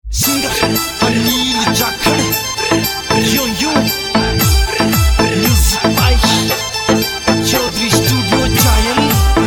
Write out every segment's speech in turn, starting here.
Singer Anil Jakhar यो यो music by Chaudhary studio जायन।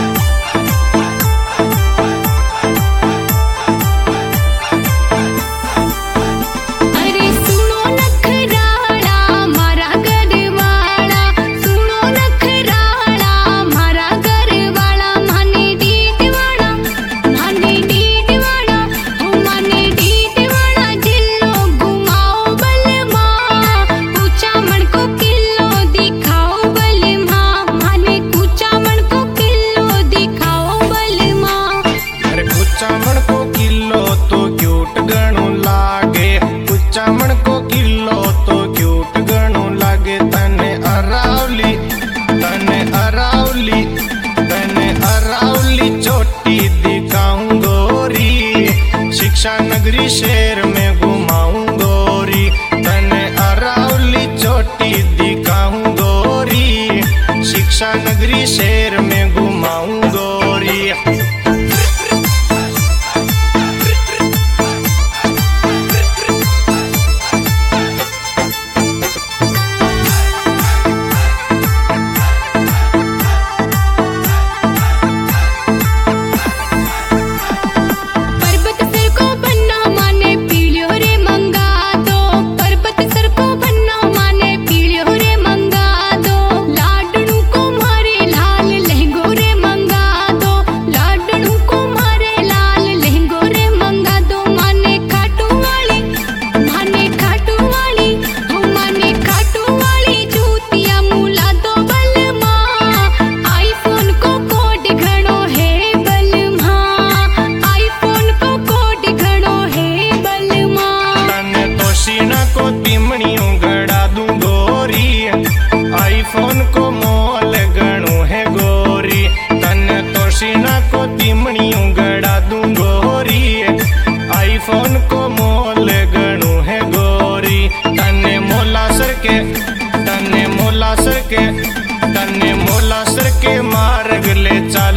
कुचामण को किलो तो क्यूट गणु लागे, कुचामण को किलो तो क्यूट गणु लागे। तने अरावली चोटी दिखाऊं गोरी, शिक्षा नगरी शहर में घुमाऊं गोरी। तने अरावली चोटी दिखाऊं गोरी, शिक्षा नगरी शहर में घुमाऊं गोरी। आईफोन को मोल गणु है गोरी, तने तो सीना को तिमणियों गड़ा दूं गोरी। आईफोन को मोल गणु है गोरी, तने मोलासर के मार्ग ले चल